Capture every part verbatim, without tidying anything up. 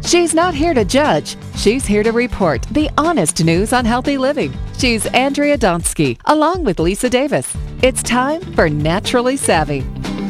She's not here to judge. She's here to report the honest news on healthy living. She's Andrea Donsky, along with Lisa Davis. It's time for Naturally Savvy.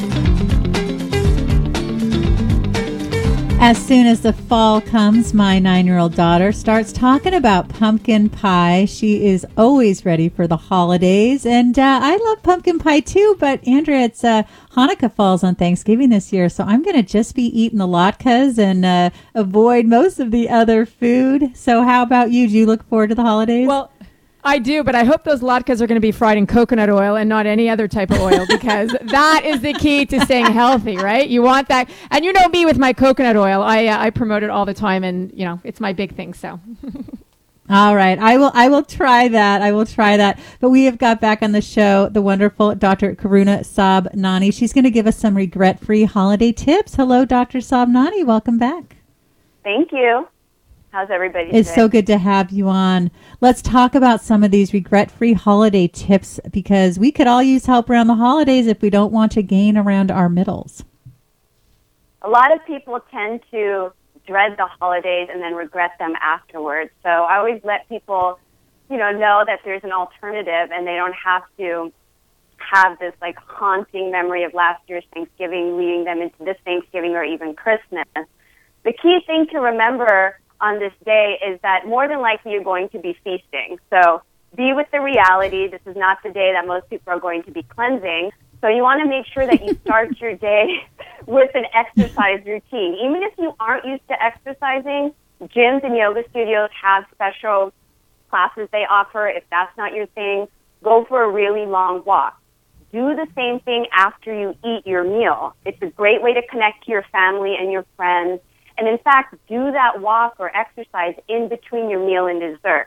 As soon as the fall comes, my nine-year-old daughter starts talking about pumpkin pie. She is always ready for the holidays, and uh, I love pumpkin pie too, but Andrea, it's uh, Hanukkah falls on Thanksgiving this year, so I'm going to just be eating the latkes and uh, avoid most of the other food. So how about you? Do you look forward to the holidays? Well, I do, but I hope those latkes are going to be fried in coconut oil and not any other type of oil, because that is the key to staying healthy, right? You want that. And you know me with my coconut oil. I uh, I promote it all the time, and, you know, it's my big thing, so. All right. I will I will try that. I will try that. But we have got back on the show the wonderful Doctor Karuna Sobnani. She's going to give us some regret-free holiday tips. Hello, Doctor Sobnani. Welcome back. Thank you. How's everybody It's today? so good to have you on. Let's talk about some of these regret-free holiday tips, because we could all use help around the holidays if we don't want to gain around our middles. A lot of people tend to dread the holidays and then regret them afterwards. So I always let people, you know, know that there's an alternative and they don't have to have this like haunting memory of last year's Thanksgiving leading them into this Thanksgiving or even Christmas. The key thing to remember on this day is that more than likely you're going to be feasting. So be with the reality. This is not the day that most people are going to be cleansing. So you want to make sure that you start your day with an exercise routine. Even if you aren't used to exercising, gyms and yoga studios have special classes they offer. If that's not your thing, go for a really long walk. Do the same thing after you eat your meal. It's a great way to connect to your family and your friends. And in fact, do that walk or exercise in between your meal and dessert.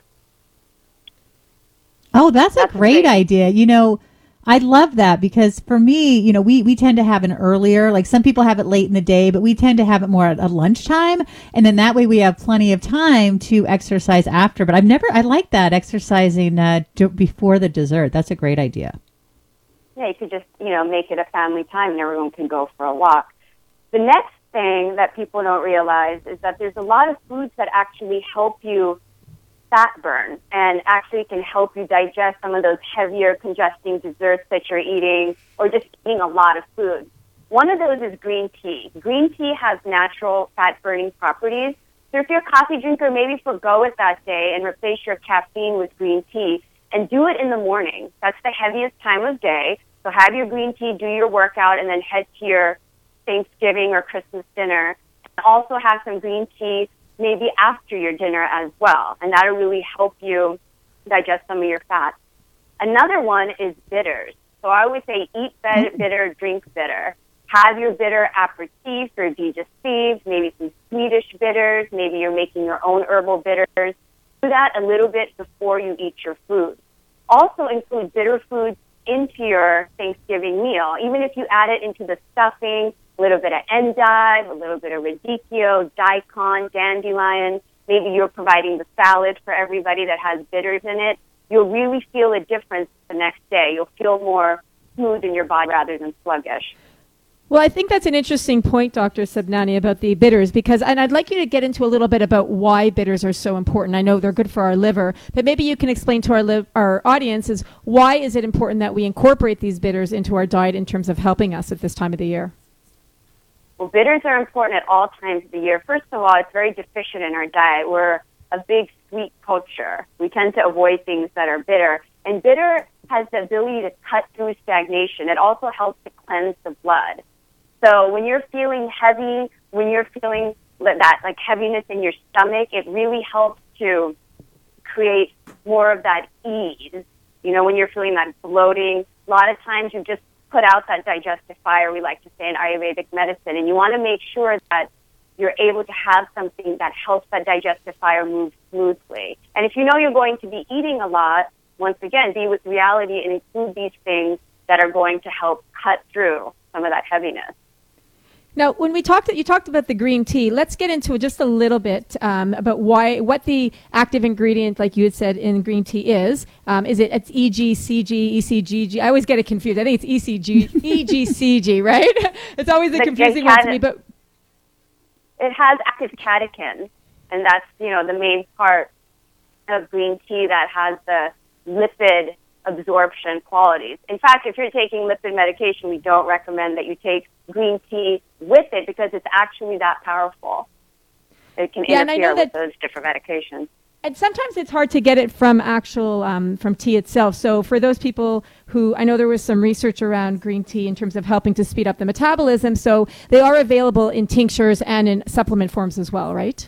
Oh, that's, that's a great, great idea. You know, I love that, because for me, you know, we, we tend to have an earlier, like some people have it late in the day, but we tend to have it more at, at lunchtime. And then that way we have plenty of time to exercise after. But I've never, I like that, exercising uh, do, before the dessert. That's a great idea. Yeah, you could just, you know, make it a family time and everyone can go for a walk. The next thing that people don't realize is that there's a lot of foods that actually help you fat burn and actually can help you digest some of those heavier congesting desserts that you're eating, or just eating a lot of food. One of those is green tea. Green tea has natural fat burning properties. So if you're a coffee drinker, maybe forgo it that day and replace your caffeine with green tea, and do it in the morning. That's the heaviest time of day. So have your green tea, do your workout, and then head to your Thanksgiving or Christmas dinner. And also have some green tea maybe after your dinner as well, and that'll really help you digest some of your fats. Another one is bitters. So I always say eat bitter, drink bitter. Have your bitter aperitif or digestive, maybe some Swedish bitters, maybe you're making your own herbal bitters. Do that a little bit before you eat your food. Also include bitter foods into your Thanksgiving meal, even if you add it into the stuffing, a little bit of endive, a little bit of radicchio, daikon, dandelion. Maybe you're providing the salad for everybody that has bitters in it. You'll really feel a difference the next day. You'll feel more smooth in your body rather than sluggish. Well, I think that's an interesting point, Doctor Sobnani, about the bitters, because, and I'd like you to get into a little bit about why bitters are so important. I know they're good for our liver, but maybe you can explain to our li- our audience is why is it important that we incorporate these bitters into our diet in terms of helping us at this time of the year? Well, bitters are important at all times of the year. First of all, it's very deficient in our diet. We're a big sweet culture. We tend to avoid things that are bitter. And bitter has the ability to cut through stagnation. It also helps to cleanse the blood. So when you're feeling heavy, when you're feeling that like heaviness in your stomach, it really helps to create more of that ease. You know, when you're feeling that bloating, a lot of times you just put out that digestive fire, we like to say in Ayurvedic medicine, and you want to make sure that you're able to have something that helps that digestive fire move smoothly. And if you know you're going to be eating a lot, once again, be with reality and include these things that are going to help cut through some of that heaviness. Now, when we talked, you talked about the green tea. Let's get into just a little bit um, about why, what the active ingredient, like you had said, in green tea is. Um, is it it's E G C G, E C G G? I always get it confused. I think it's E C G, E G C G, right? It's always a confusing one to me. But it has active catechins, and that's, you know, the main part of green tea that has the lipid absorption qualities. In fact, if you're taking lipid medication, we don't recommend that you take green tea with it because it's actually that powerful. It can Yeah, and I interfere know with that- those different medications. And sometimes it's hard to get it from actual um, from tea itself. So for those people who, I know there was some research around green tea in terms of helping to speed up the metabolism. So they are available in tinctures and in supplement forms as well, right?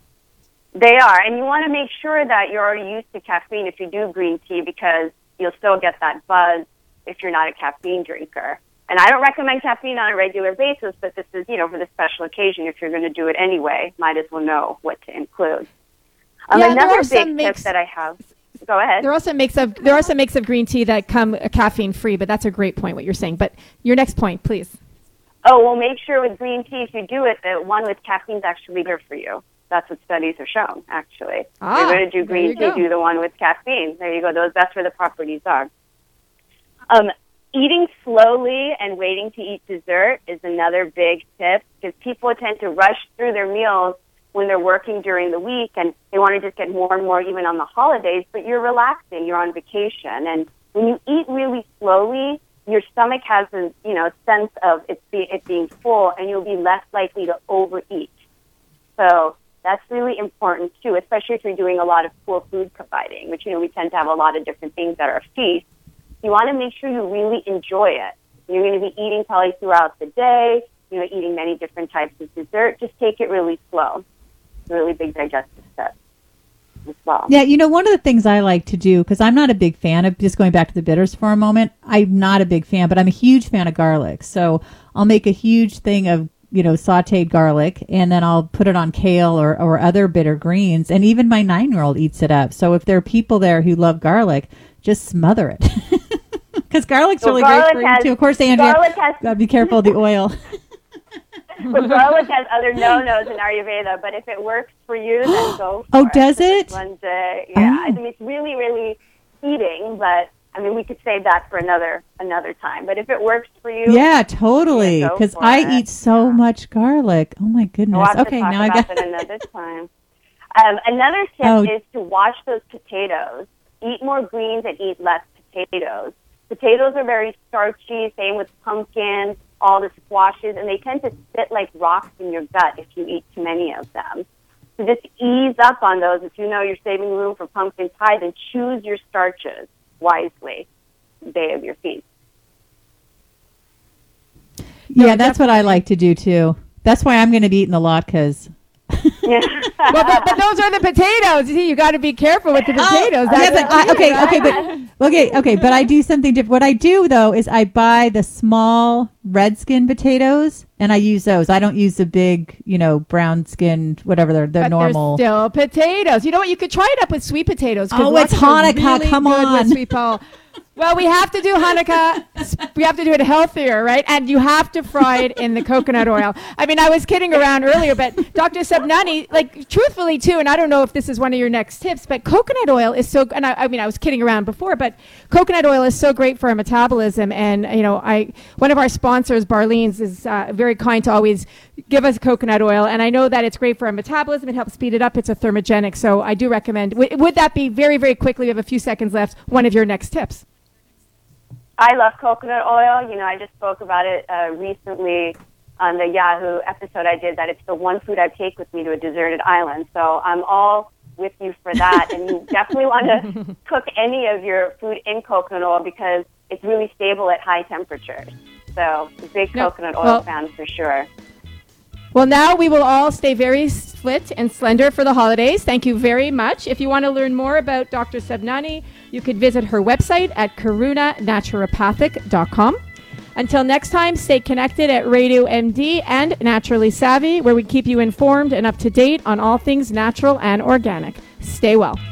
They are, and you want to make sure that you're already used to caffeine if you do green tea, because you'll still get that buzz if you're not a caffeine drinker. And I don't recommend caffeine on a regular basis, but this is, you know, for the special occasion, if you're going to do it anyway, might as well know what to include. Um, Yeah, there another are some big tip mix- that I have. Go ahead. There are some makes of there are some makes of green tea that come uh, caffeine free, but that's a great point what you're saying. But your next point, please. Oh, well, make sure with green tea, if you do it, the one with caffeine is actually better for you. That's what studies have shown, actually. Ah, if you're going to do there green you tea, go. do the one with caffeine. There you go. Those, that's where the properties are. Um, eating slowly and waiting to eat dessert is another big tip, because people tend to rush through their meals when they're working during the week, and they want to just get more and more even on the holidays, but you're relaxing, you're on vacation. And when you eat really slowly, your stomach has a, you know, sense of it, be, it being full, and you'll be less likely to overeat. So that's really important too, especially if you're doing a lot of poor food providing, which, you know, we tend to have a lot of different things at our feast. You want to make sure you really enjoy it. You're going to be eating probably throughout the day, you know, eating many different types of dessert. Just take it really slow. It's a really big digestive step as well. Yeah, you know, one of the things I like to do, because I'm not a big fan of, just going back to the bitters for a moment, I'm not a big fan, but I'm a huge fan of garlic. So I'll make a huge thing of, you know, sauteed garlic, and then I'll put it on kale or, or other bitter greens, and even my nine-year-old eats it up. So if there are people there who love garlic, just smother it. Because garlic's Well, really garlic great for has- you, too. Of course, Andrea, garlic has- gotta be careful of the oil. But garlic has other no-nos in Ayurveda, but if it works for you, then go for Oh, it. does it? One day, yeah. Oh. I mean, it's really, really heating, but I mean, we could save that for another another time. But if it works for you, Yeah, totally. Yeah, go Because for I it. eat so much garlic. Oh, my goodness. we'll have Okay, to talk now I about got that another time. Um, another tip Oh. is to wash those potatoes. Eat more greens and eat less potatoes. Potatoes are very starchy, same with pumpkin, all the squashes, and they tend to sit like rocks in your gut if you eat too many of them. So just ease up on those. If you know you're saving room for pumpkin pie, then choose your starches wisely the day of your feast. Yeah, that's what I like to do, too. That's why I'm going to be eating the latkes. Yeah. Well, but, but those are the potatoes. You see, you got to be careful with the potatoes. Yeah, That's but I, okay, okay, but okay, okay, but I do something different. What I do though is I buy the small red skin potatoes and I use those. I don't use the big, you know, brown skinned, whatever they're, they're but normal. They're still potatoes. You know what? You could try it up with sweet potatoes. 'cause Oh, it's latkes are Hanukkah. really Come good with on. sweet po- Well, we have to do Hanukkah. We have to do it healthier, right? And you have to fry it in the coconut oil. I mean, I was kidding around earlier, but Doctor Sebnani, like, truthfully, too, and I don't know if this is one of your next tips, but coconut oil is so, and I, I mean, I was kidding around before, but coconut oil is so great for our metabolism. And, you know, I one of our sponsors, Barleans, is uh, very kind to always give us coconut oil. And I know that it's great for our metabolism. It helps speed it up. It's a thermogenic. So I do recommend, w- would that be very, very quickly, we have a few seconds left, one of your next tips? I love coconut oil. You know, I just spoke about it uh, recently on the Yahoo episode I did, that it's the one food I take with me to a deserted island. So I'm all with you for that. And you definitely want to cook any of your food in coconut oil because it's really stable at high temperatures. So big No, coconut oil well- fan for sure. Well, now we will all stay very split and slender for the holidays. Thank you very much. If you want to learn more about Doctor Sebnani, you could visit her website at karuna naturopathic dot com. Until next time, stay connected at Radio M D and Naturally Savvy, where we keep you informed and up to date on all things natural and organic. Stay well.